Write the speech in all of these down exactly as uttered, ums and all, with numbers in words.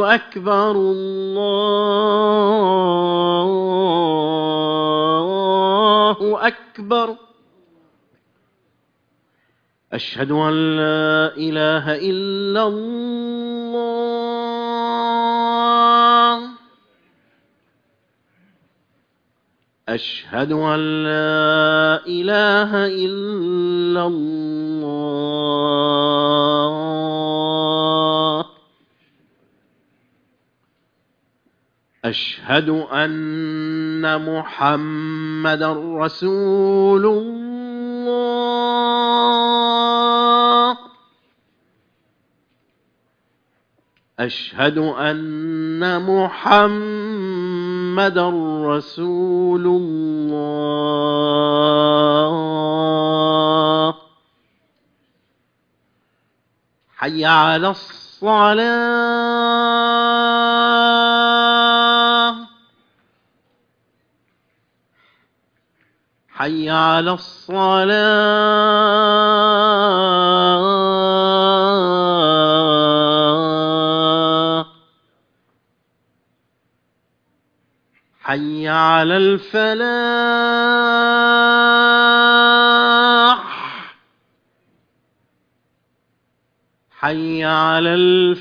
أكبر الله أكبر. أشهد أن لا إله إلا الله. أشهد أن لا إله إلا الله. أشهد أن محمدًا رسول الله. أشهد أن محمدًا رسول الله. حي على الصلاة. حي على الصلاة. حي على الفلاح. حي على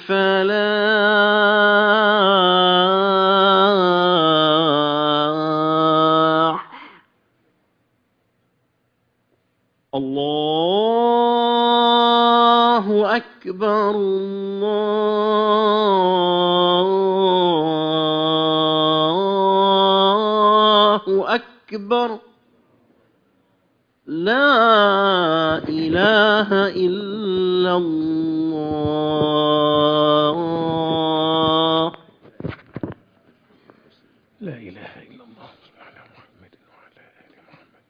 الفلاح. الله أكبر الله أكبر. لا إله إلا الله. لا إله إلا الله على محمد وعلى آل محمد.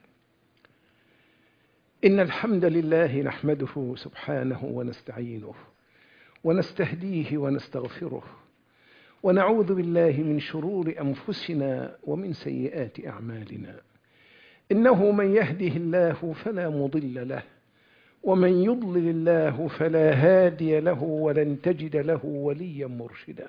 إن الحمد لله نحمده سبحانه ونستعينه ونستهديه ونستغفره ونعوذ بالله من شرور أنفسنا ومن سيئات أعمالنا. إنه من يهده الله فلا مضل له ومن يضلل الله فلا هادي له ولن تجد له وليا مرشدا.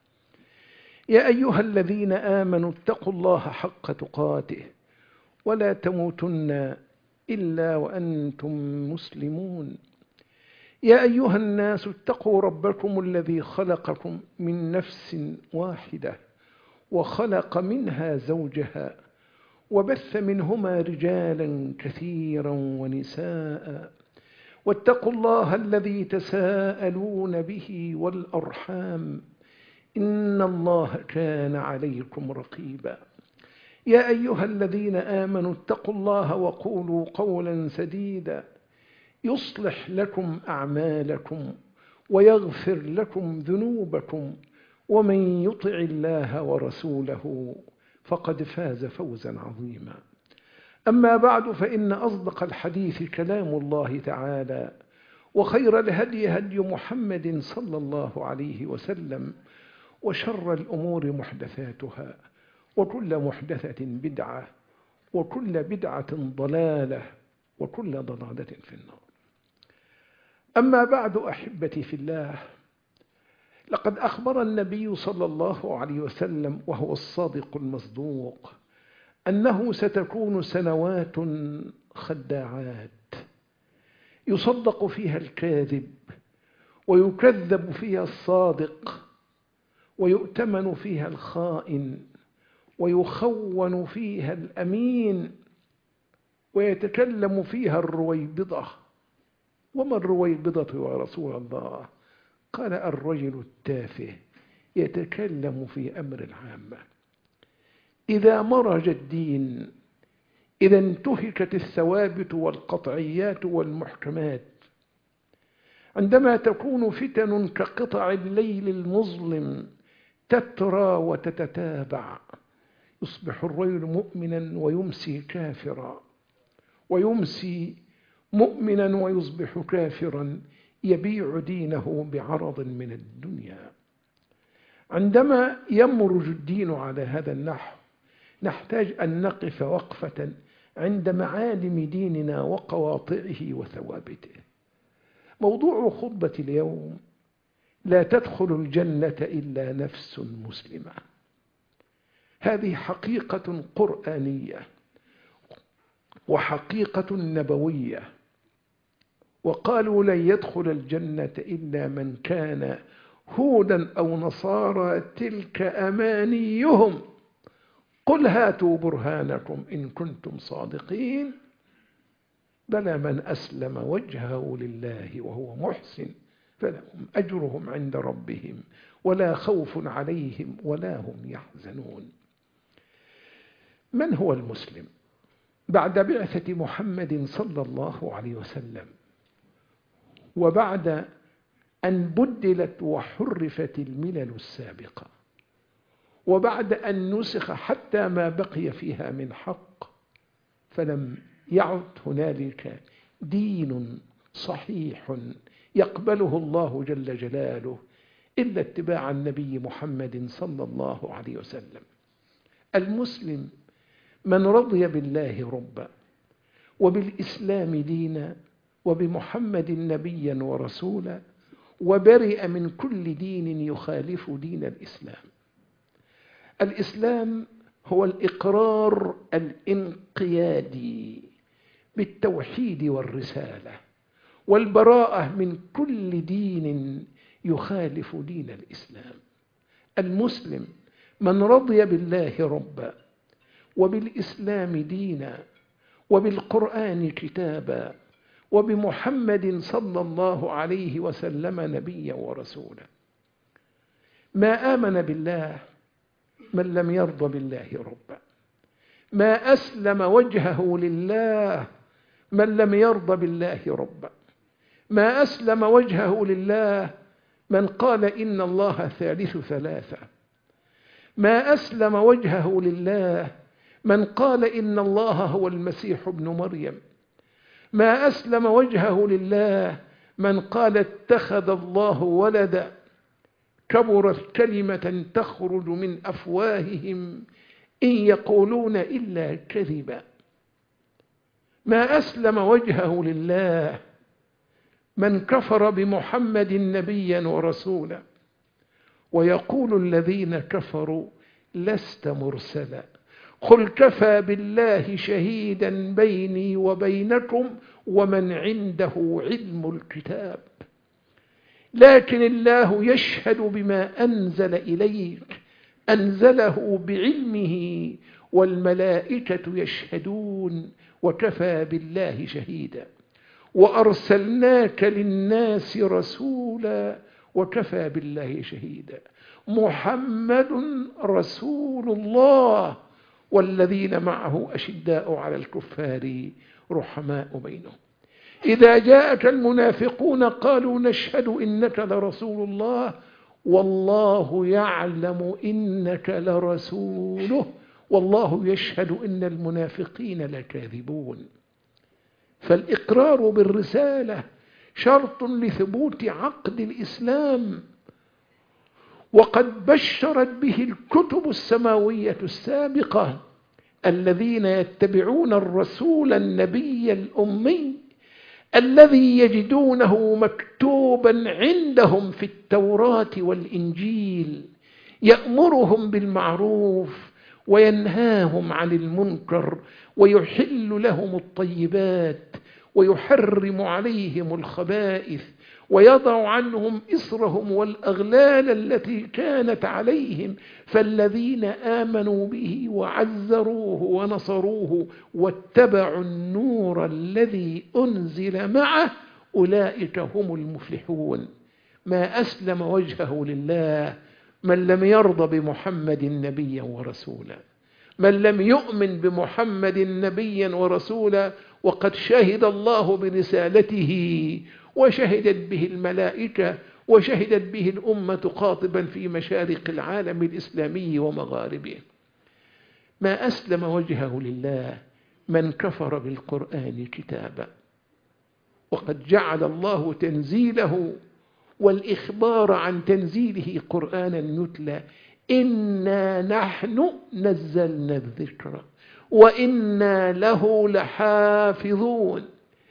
يا أيها الذين آمنوا اتقوا الله حق تقاته ولا تموتن إلا وأنتم مسلمون. يا أيها الناس اتقوا ربكم الذي خلقكم من نفس واحدة وخلق منها زوجها وبث منهما رجالا كثيرا ونساء واتقوا الله الذي تساءلون به والأرحام إن الله كان عليكم رقيبا. يا أيها الذين آمنوا اتقوا الله وقولوا قولا سديدا يصلح لكم أعمالكم ويغفر لكم ذنوبكم ومن يطع الله ورسوله فقد فاز فوزا عظيما. أما بعد فإن أصدق الحديث كلام الله تعالى وخير الهدي هدي محمد صلى الله عليه وسلم وشر الأمور محدثاتها وكل محدثة بدعة وكل بدعة ضلالة وكل ضلالة في النار. أما بعد أحبتي في الله، لقد أخبر النبي صلى الله عليه وسلم وهو الصادق المصدوق أنه ستكون سنوات خداعات يصدق فيها الكاذب ويكذب فيها الصادق ويؤتمن فيها الخائن ويخون فيها الأمين ويتكلم فيها الرويبضة. وما الرويبضة يا رسول الله؟ قال الرجل التافه يتكلم في أمر العامة. إذا مرج الدين، إذا انتهكت الثوابت والقطعيات والمحكمات، عندما تكون فتن كقطع الليل المظلم تترى وتتتابع، يصبح الرجل مؤمنا ويمسي كافرا، ويمسي مؤمنا ويصبح كافرا، يبيع دينه بعرض من الدنيا. عندما يمرج الدين على هذا النحو نحتاج أن نقف وقفة عند معالم ديننا وقواطعه وثوابته. موضوع خطبة اليوم لا تدخل الجنة إلا نفس مسلمة. هذه حقيقة قرآنية وحقيقة نبوية. وقالوا لن يدخل الجنة إلا من كان هودا أو نصارى تلك أمانيهم قل هاتوا برهانكم إن كنتم صادقين بلى من أسلم وجهه لله وهو محسن فلهم أجرهم عند ربهم ولا خوف عليهم ولا هم يحزنون. من هو المسلم؟ بعد بعثة محمد صلى الله عليه وسلم وبعد أن بدلت وحرفت الملل السابقة وبعد أن نسخ حتى ما بقي فيها من حق فلم يعد هنالك دين صحيح يقبله الله جل جلاله إلا اتباع النبي محمد صلى الله عليه وسلم. المسلم من رضي بالله ربا وبالإسلام دينا وبمحمد نبيا ورسولا وبرئ من كل دين يخالف دين الإسلام. الإسلام هو الإقرار الانقيادي بالتوحيد والرسالة والبراءة من كل دين يخالف دين الإسلام. المسلم من رضي بالله ربا وبالإسلام دينا وبالقرآن كتابا وبمحمد صلى الله عليه وسلم نبيا ورسولا. ما آمن بالله من لم يرضى بالله ربا، ما أسلم وجهه لله من لم يرضى بالله ربا، ما أسلم وجهه لله من قال إن الله ثالث ثلاثة، ما أسلم وجهه لله من قال إن الله هو المسيح ابن مريم، ما أسلم وجهه لله من قال اتخذ الله ولدا، كبرت كلمة تخرج من أفواههم إن يقولون إلا كذبا. ما أسلم وجهه لله من كفر بمحمد نبيا ورسولا. ويقول الذين كفروا لست مرسلا قل كفى بالله شهيدا بيني وبينكم ومن عنده علم الكتاب. لكن الله يشهد بما أنزل إليك أنزله بعلمه والملائكة يشهدون وكفى بالله شهيدا. وأرسلناك للناس رسولا وكفى بالله شهيدا. محمد رسول الله والذين معه أشداء على الكفار رحماء بينهم. إذا جاءك المنافقون قالوا نشهد إنك لرسول الله والله يعلم إنك لرسوله والله يشهد إن المنافقين لكاذبون. فالإقرار بالرسالة شرط لثبوت عقد الإسلام، وقد بشرت به الكتب السماوية السابقة الذين يتبعون الرسول النبي الأمي الذي يجدونه مكتوبا عندهم في التوراة والإنجيل يأمرهم بالمعروف وينهاهم عن المنكر ويحل لهم الطيبات ويحرم عليهم الخبائث ويضع عنهم إصرهم والأغلال التي كانت عليهم. فالذين آمنوا به وعزروه ونصروه واتبعوا النور الذي أنزل معه أولئك هم المفلحون. ما أسلم وجهه لله من لم يرضى بمحمد نبيا ورسولا، من لم يؤمن بمحمد نبيا ورسولا وقد شهد الله برسالته وشهدت به الملائكة وشهدت به الأمة قاطبا في مشارق العالم الإسلامي ومغاربه. ما أسلم وجهه لله من كفر بالقرآن كتابا. وقد جعل الله تنزيله والإخبار عن تنزيله قرآنا يتلى إنا نحن نزلنا الذكر وإنا له لحافظون.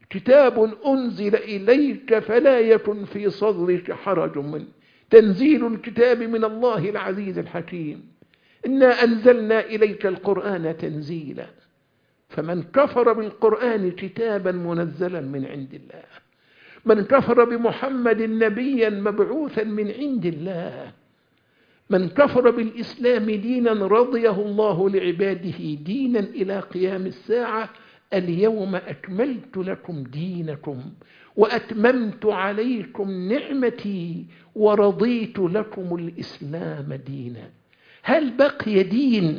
كتاب أنزل إليك فلا يكن في صدرك حرج منه، تنزيل الكتاب من الله العزيز الحكيم، إنا أنزلنا إليك القرآن تنزيلا. فمن كفر بالقرآن كتابا منزلا من عند الله، من كفر بمحمد نبيا مبعوثا من عند الله، من كفر بالإسلام دينا رضيه الله لعباده دينا إلى قيام الساعة، اليوم أكملت لكم دينكم وأتممت عليكم نعمتي ورضيت لكم الإسلام دينا. هل بقي دين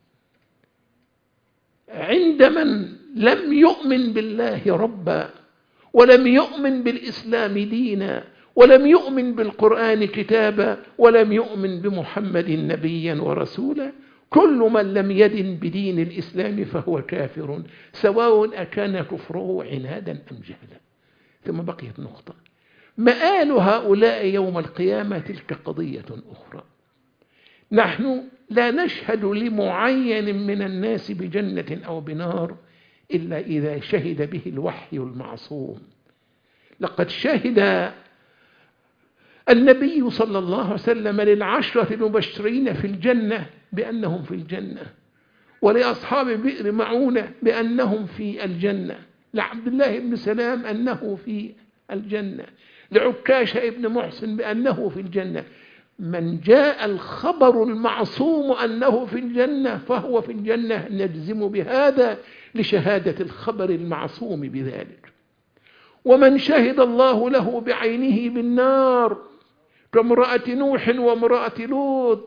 عند من لم يؤمن بالله ربا، ولم يؤمن بالإسلام دينا، ولم يؤمن بالقرآن كتابا، ولم يؤمن بمحمد نبيا ورسولا؟ كل من لم يدن بدين الإسلام فهو كافر، سواء أكان كفره عنادا أم جهلا. ثم بقيت نقطة، مآل هؤلاء يوم القيامة تلك قضية أخرى. نحن لا نشهد لمعين من الناس بجنة أو بنار إلا إذا شهد به الوحي المعصوم. لقد شهد النبي صلى الله عليه وسلم للعشرة المبشرين في الجنة بأنهم في الجنة، ولأصحاب بئر معونة بأنهم في الجنة، لعبد الله بن سلام أنه في الجنة، لعكاشة ابن محسن بأنه في الجنة. من جاء الخبر المعصوم أنه في الجنة فهو في الجنة، نجزم بهذا لشهادة الخبر المعصوم بذلك. ومن شهد الله له بعينه بالنار كامرأة نوح وامرأة لوط،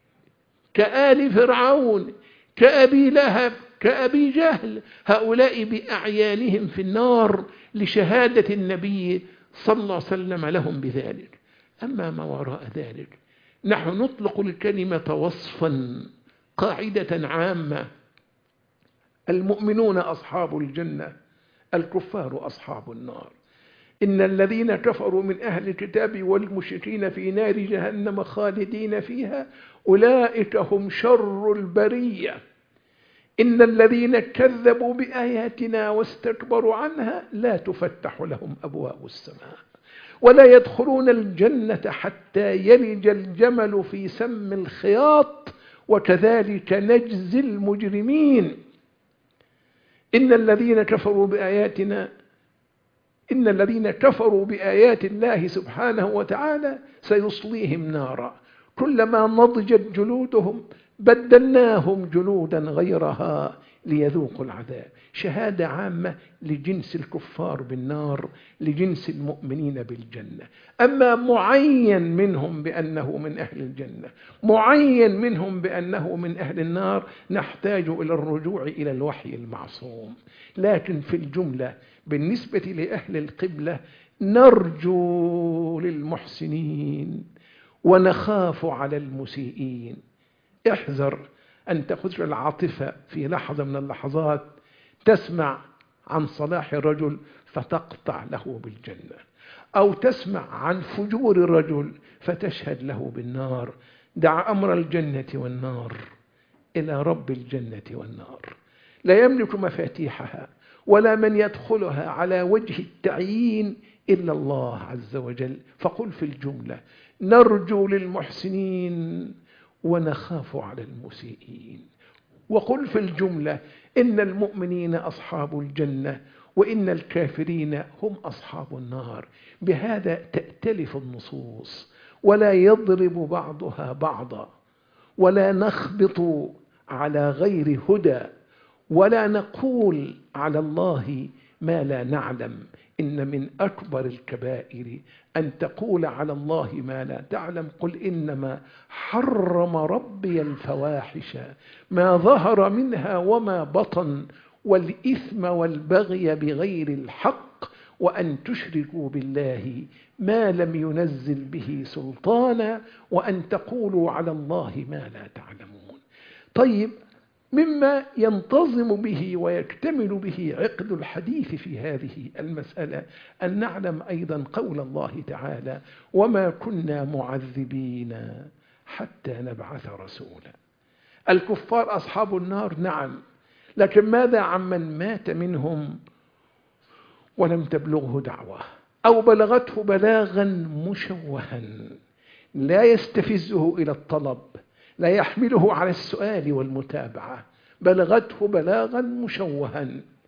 كآل فرعون، كأبي لهب، كأبي جهل، هؤلاء بأعيانهم في النار لشهادة النبي صلى الله عليه وسلم لهم بذلك. أما ما وراء ذلك نحن نطلق الكلمة وصفا، قاعدة عامة: المؤمنون أصحاب الجنة، الكفار أصحاب النار. إن الذين كفروا من أهل الكتاب والمشركين في نار جهنم خالدين فيها أولئك هم شر البرية. إن الذين كذبوا بآياتنا واستكبروا عنها لا تفتح لهم أبواب السماء ولا يدخلون الجنة حتى يلج الجمل في سم الخياط وكذلك نجزي المجرمين. إن الذين كفروا بآياتنا إن الذين كفروا بآيات الله سبحانه وتعالى سيصليهم نارا كلما نضجت جلودهم بدلناهم جلودا غيرها ليذوقوا العذاب. شهادة عامة لجنس الكفار بالنار، لجنس المؤمنين بالجنة. أما معين منهم بأنه من أهل الجنة، معين منهم بأنه من أهل النار، نحتاج إلى الرجوع إلى الوحي المعصوم. لكن في الجملة بالنسبة لأهل القبلة نرجو للمحسنين ونخاف على المسيئين. احذر أن تخرج العاطفة في لحظة من اللحظات تسمع عن صلاح الرجل فتقطع له بالجنة، أو تسمع عن فجور الرجل فتشهد له بالنار. دع أمر الجنة والنار إلى رب الجنة والنار، لا يملك مفاتيحها ولا من يدخلها على وجه التعيين إلا الله عز وجل. فقل في الجملة نرجو للمحسنين ونخاف على المسيئين. وقل في الجملة إن المؤمنين أصحاب الجنة وإن الكافرين هم أصحاب النار. بهذا تأتلف النصوص ولا يضرب بعضها بعضا، ولا نخبط على غير هدى، ولا نقول على الله ما لا نعلم. إن من أكبر الكبائر أن تقول على الله ما لا تعلم. قل إنما حرم ربي الفواحش ما ظهر منها وما بطن والإثم والبغي بغير الحق وأن تشركوا بالله ما لم ينزل به سلطانا وأن تقولوا على الله ما لا تعلمون. طيب، مما ينتظم به ويكتمل به عقد الحديث في هذه المسألة أن نعلم أيضا قول الله تعالى: وما كنا معذبين حتى نبعث رسولا. الكفار أصحاب النار، نعم، لكن ماذا عمن مات منهم ولم تبلغه دعوة، أو بلغته بلاغا مشوها لا يستفزه إلى الطلب، لا يحمله على السؤال والمتابعة، بلغته بلاغا مشوها.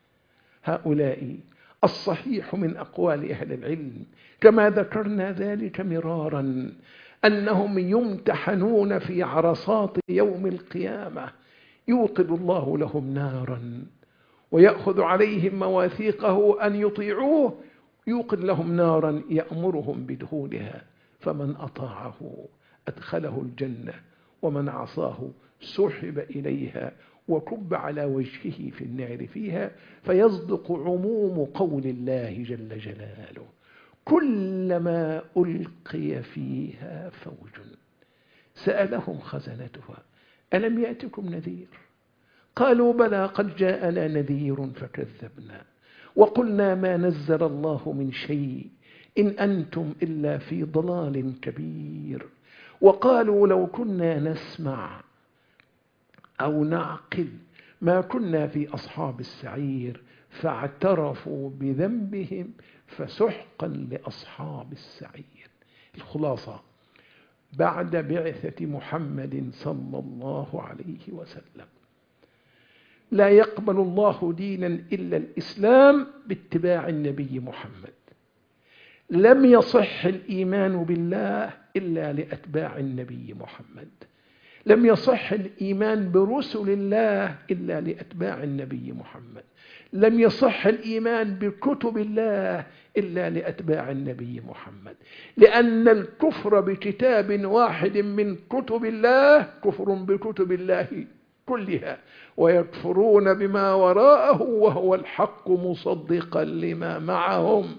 هؤلاء الصحيح من أقوال أهل العلم كما ذكرنا ذلك مرارا أنهم يمتحنون في عرصات يوم القيامة، يوقد الله لهم نارا ويأخذ عليهم مواثيقه أن يطيعوه، يوقد لهم نارا يأمرهم بدخولها، فمن أطاعه أدخله الجنة، ومن عصاه سحب إليها وكب على وجهه في النار فيها. فيصدق عموم قول الله جل جلاله: كلما ألقي فيها فوج سألهم خزنتها ألم يأتكم نذير؟ قالوا بلى قد جاءنا نذير فكذبنا وقلنا ما نزل الله من شيء إن أنتم إلا في ضلال كبير. وقالوا لو كنا نسمع أو نعقل ما كنا في أصحاب السعير فاعترفوا بذنبهم فسحقا لأصحاب السعير. الخلاصة: بعد بعثة محمد صلى الله عليه وسلم لا يقبل الله دينا إلا الإسلام باتباع النبي محمد. لم يصح الإيمان بالله إلا لأتباع النبي محمد. لم يصح الإيمان برسل الله إلا لأتباع النبي محمد. لم يصح الإيمان بكتب الله إلا لأتباع النبي محمد، لأن الكفر بكتاب واحد من كتب الله كفر بكتب الله كلها، ويكفرون بما وراءه وهو الحق مصدقا لما معهم.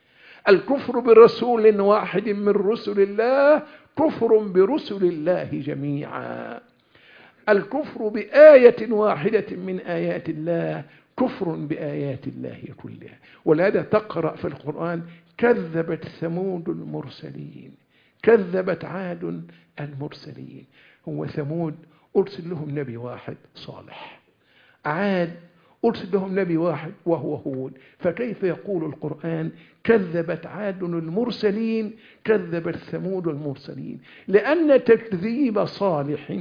الكفر برسول واحد من رسل الله كفر برسل الله جميعا. الكفر بآية واحدة من آيات الله كفر بآيات الله كلها. ولهذا تقرأ في القرآن: كذبت ثمود المرسلين، كذبت عاد المرسلين. هو ثمود أرسل لهم نبي واحد صالح، عاد أرسل لهم نبي واحد وهو هود، فكيف يقول القرآن كذبت عاد المرسلين كذبت ثمود المرسلين؟ لأن تكذيب صالح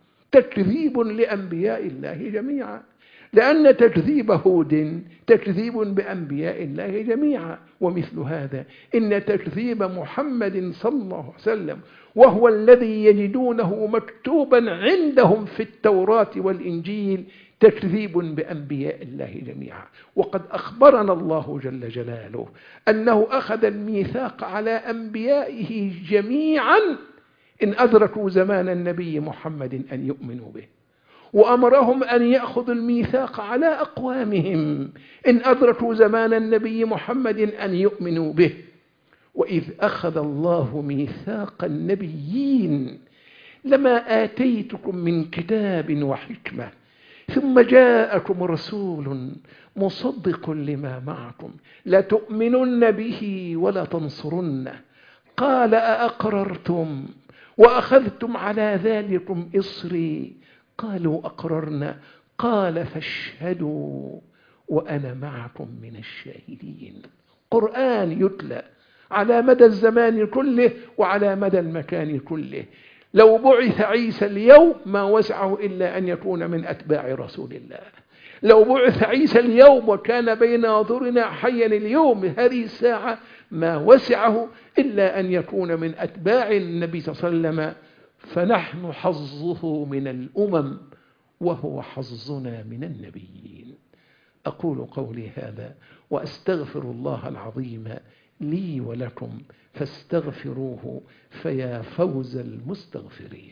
تكذيب لأنبياء الله جميعا، لأن تكذيب هود تكذيب بأنبياء الله جميعا. ومثل هذا إن تكذيب محمد صلى الله عليه وسلم وهو الذي يجدونه مكتوبا عندهم في التوراة والإنجيل تكذيب بأنبياء الله جميعا. وقد أخبرنا الله جل جلاله أنه أخذ الميثاق على أنبيائه جميعا إن أدركوا زمان النبي محمد أن يؤمنوا به، وأمرهم أن يأخذوا الميثاق على أقوامهم إن أدركوا زمان النبي محمد أن يؤمنوا به. وإذ أخذ الله ميثاق النبيين لما آتيتكم من كتاب وحكمة ثم جاءكم رسول مصدق لما معكم لتؤمنن به ولا تنصرنه قال أأقررتم وأخذتم على ذلكم إصري قالوا أقررنا قال فاشهدوا وأنا معكم من الشاهدين. قرآن يتلى على مدى الزمان كله وعلى مدى المكان كله. لو بعث عيسى اليوم ما وسعه إلا أن يكون من أتباع رسول الله. لو بعث عيسى اليوم وكان بين أظهرنا حيا اليوم هذه الساعة ما وسعه إلا أن يكون من أتباع النبي صلى الله عليه وسلم. فنحن حظه من الأمم وهو حظنا من النبيين. أقول قولي هذا وأستغفر الله العظيم لي ولكم فاستغفروه فيا فوز المستغفرين.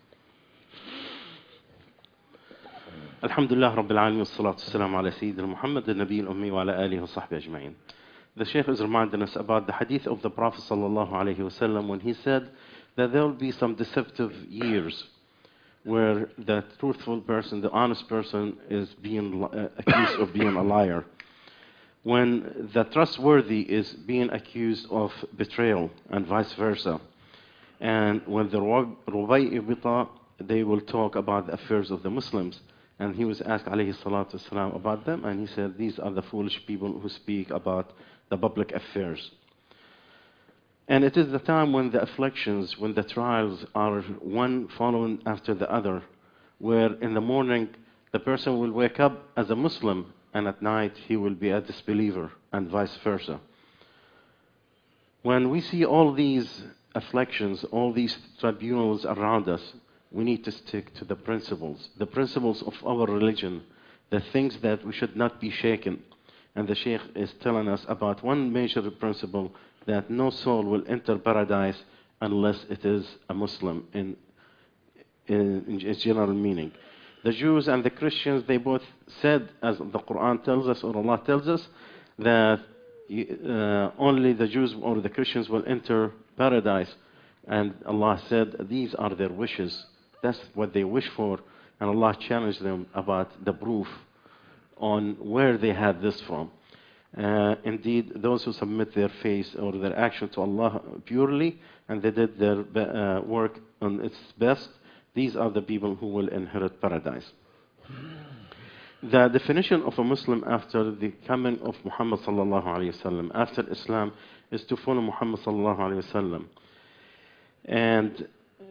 الحمد لله رب العالمين والصلاة والسلام على سيدنا محمد النبي الأمي وعلى آله وصحبه أجمعين. The Shaykh is reminding us about the hadith of the Prophet sallallahu alaihi wasallam when he said that there will be some deceptive years where the truthful person, the honest person is being uh, accused of being a liar, when the trustworthy is being accused of betrayal and vice versa, and when the Rubay'ibita, they will talk about the affairs of the Muslims. And he was asked alayhi salatu wasalam about them, and he said these are the foolish people who speak about the public affairs. And it is the time when the afflictions, when the trials are one following after the other, where in the morning the person will wake up as a Muslim and at night he will be a disbeliever and vice versa. When we see all these afflictions, all these tribunals around us, we need to stick to the principles, the principles of our religion, the things that we should not be shaken. And the Shaykh is telling us about one major principle, that no soul will enter paradise unless it is a Muslim in, in, in its general meaning. The Jews and the Christians, they both said, as the Quran tells us, or Allah tells us, that uh, only the Jews or the Christians will enter paradise. And Allah said, these are their wishes. That's what they wish for. And Allah challenged them about the proof on where they had this from. Uh, indeed, those who submit their faith or their action to Allah purely, and they did their uh, work on its best, these are the people who will inherit paradise. The definition of a Muslim after the coming of Muhammad sallallahu alaihi wasallam, after Islam, is to follow Muhammad sallallahu alaihi wasallam, and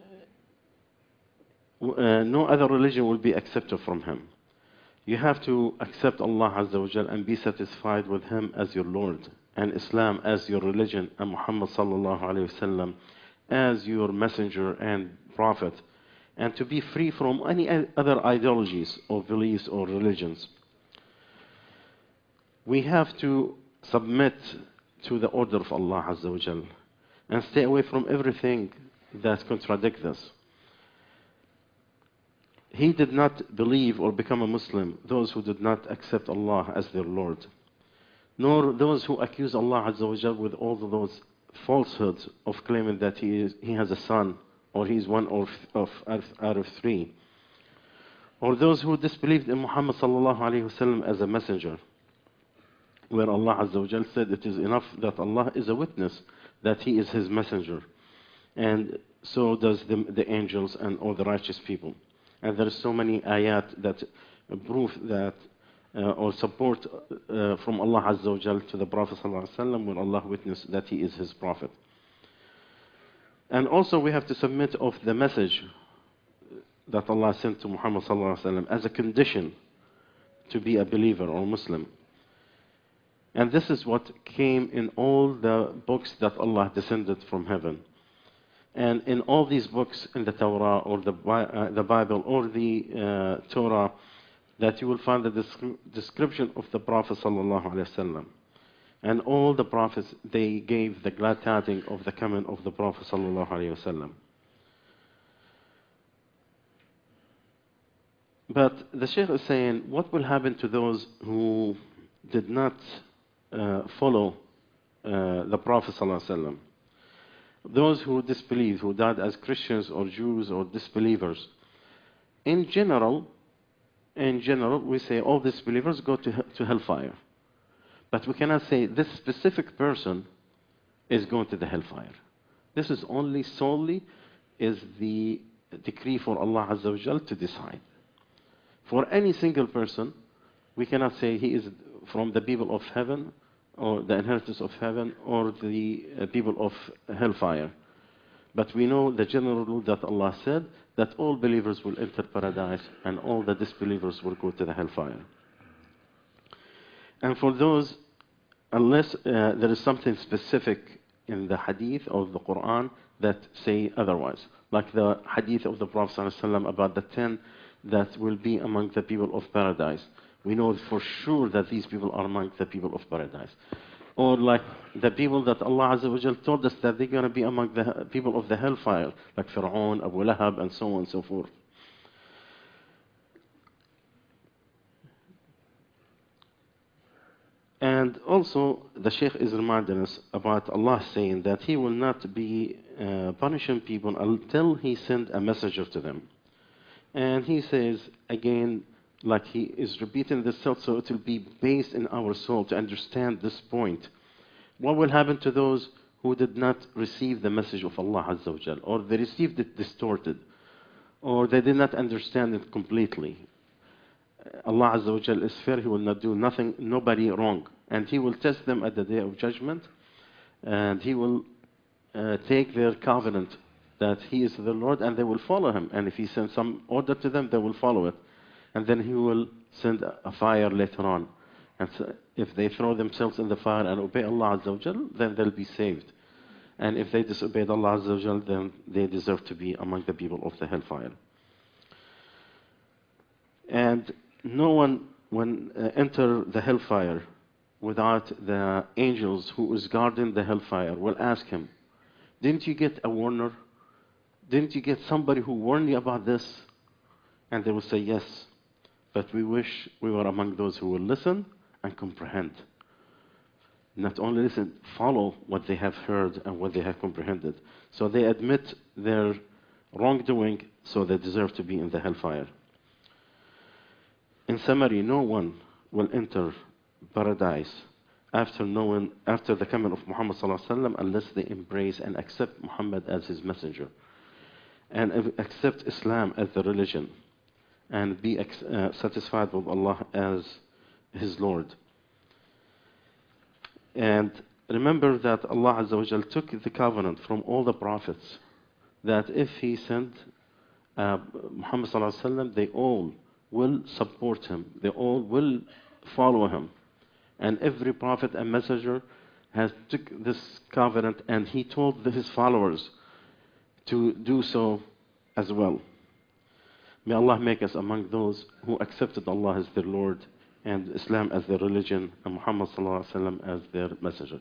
uh, no other religion will be accepted from him. You have to accept Allah Azza wa Jal and be satisfied with Him as your Lord, and Islam as your religion, and Muhammad sallallahu alaihi wasallam as your messenger and prophet, and to be free from any other ideologies or beliefs or religions. We have to submit to the order of Allah Azza wa Jal and stay away from everything that contradicts this. He did not believe or become a Muslim, those who did not accept Allah as their Lord, nor those who accuse Allah Azza wa Jal with all of those falsehoods of claiming that he, is, he has a son, or he is one of, of, out of three, or those who disbelieved in Muhammad sallallahu alaihi wasallam as a messenger, where Allah Azza wa Jal said it is enough that Allah is a witness that he is his messenger, and so does the, the angels and all the righteous people. And there are so many ayat that prove that uh, or support uh, from Allah Azza wa Jal to the Prophet sallallahu alaihi wasallam when Allah witnessed that he is his prophet. And also we have to submit of the message that Allah sent to Muhammad sallallahu alaihi wasallam as a condition to be a believer or Muslim. And this is what came in all the books that Allah descended from heaven. And in all these books in the Torah or the, uh, the Bible or the uh, Torah, that you will find the descri- description of the Prophet sallallahu alaihi wasallam. And all the prophets, they gave the glad tidings of the coming of the Prophet sallallahu alaihi wasallam. But the Shaykh is saying, what will happen to those who did not uh, follow uh, the Prophet sallallahu alaihi wasallam? Those who disbelieve, who died as Christians or Jews or disbelievers. In general, in general, we say all disbelievers go to, to hellfire. But we cannot say this specific person is going to the hellfire. This is only solely is the decree for Allah Azza wa Jal to decide. For any single person, we cannot say he is from the people of heaven or the inheritance of heaven, or the uh, people of hellfire. But we know the general rule that Allah said, that all believers will enter paradise, and all the disbelievers will go to the hellfire. And for those, unless uh, there is something specific in the hadith of the Quran that say otherwise, like the hadith of the Prophet ﷺ about the ten that will be among the people of paradise. We know for sure that these people are among the people of paradise. Or like the people that Allah Azza wa Jal told us that they're going to be among the people of the hellfire, like Fir'aun, Abu Lahab, and so on and so forth. And also, the Shaykh is reminding us about Allah saying that He will not be uh, punishing people until He sends a messenger to them. And He says, again, like He is repeating this self, so it will be based in our soul to understand this point. What will happen to those who did not receive the message of Allah Azza wa Jal, or they received it distorted, or they did not understand it completely? Allah Azza wa Jal is fair, He will not do nothing, nobody wrong. And he will test them at the day of judgment, and he will uh, take their covenant that he is the Lord, and they will follow him. And if he sends some order to them, they will follow it. And then he will send a, a fire later on. And so if they throw themselves in the fire and obey Allah Azza wa Jal, then they'll be saved. And if they disobeyed Allah Azza wa Jal, then they deserve to be among the people of the hellfire. And no one will uh, enter the hellfire without the angels who is guarding the hellfire will ask him, didn't you get a warner? Didn't you get somebody who warned you about this? And they will say, yes, but we wish we were among those who will listen and comprehend. Not only listen, follow what they have heard and what they have comprehended. So they admit their wrongdoing, so they deserve to be in the hellfire. In summary, no one will enter paradise after knowing, after the coming of Muhammad sallallahu alaihi wasallam, unless they embrace and accept Muhammad as his messenger, and accept Islam as the religion, and be uh, satisfied with Allah as his Lord. And remember that Allah Azza wa Jal took the covenant from all the prophets that if he sent uh, Muhammad sallallahu alaihi wasallam, they all will support him, they all will follow him. And every prophet and messenger has took this covenant, and he told his followers to do so as well. May Allah make us among those who accepted Allah as their Lord and Islam as their religion and Muhammad sallallahu alaihi wasallam as their messenger.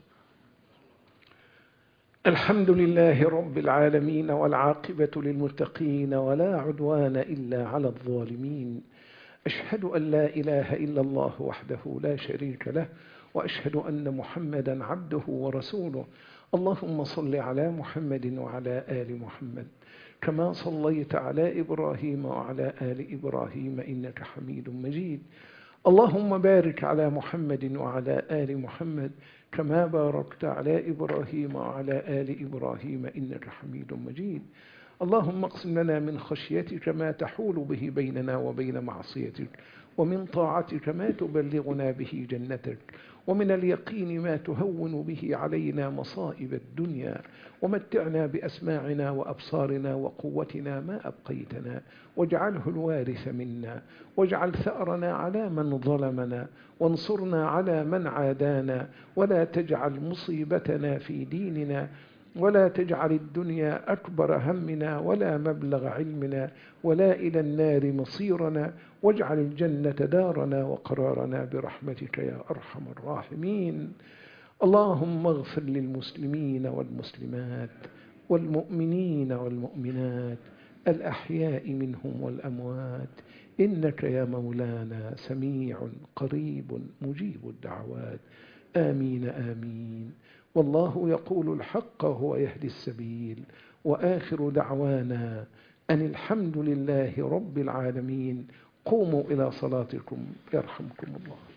الحمد لله رب العالمين والعاقبة للمتقين ولا عدوان إلا على الظالمين. أشهد أن لا إله إلا الله وحده لا شريك له، وأشهد أن محمدا عبده ورسوله. اللهم صل على محمد وعلى آل محمد كما صليت على إبراهيم وعلى آل إبراهيم إنك حميد مجيد. اللهم بارك على محمد وعلى آل محمد كما باركت على إبراهيم وعلى آل إبراهيم إنك حميد مجيد. اللهم اقسم لنا من خشيتك ما تحول به بيننا وبين معصيتك، ومن طاعتك ما تبلغنا به جنتك، ومن اليقين ما تهون به علينا مصائب الدنيا، ومتعنا بأسماعنا وأبصارنا وقوتنا ما أبقيتنا، واجعله الوارث منا، واجعل ثأرنا على من ظلمنا، وانصرنا على من عادانا، ولا تجعل مصيبتنا في ديننا، ولا تجعل الدنيا أكبر همنا ولا مبلغ علمنا، ولا إلى النار مصيرنا، واجعل الجنة دارنا وقرارنا برحمتك يا أرحم الراحمين. اللهم اغفر للمسلمين والمسلمات والمؤمنين والمؤمنات الأحياء منهم والأموات، إنك يا مولانا سميع قريب مجيب الدعوات. آمين آمين. والله يقول الحق وهو يهدي السبيل، وآخر دعوانا أن الحمد لله رب العالمين. قوموا إلى صلاتكم يرحمكم الله.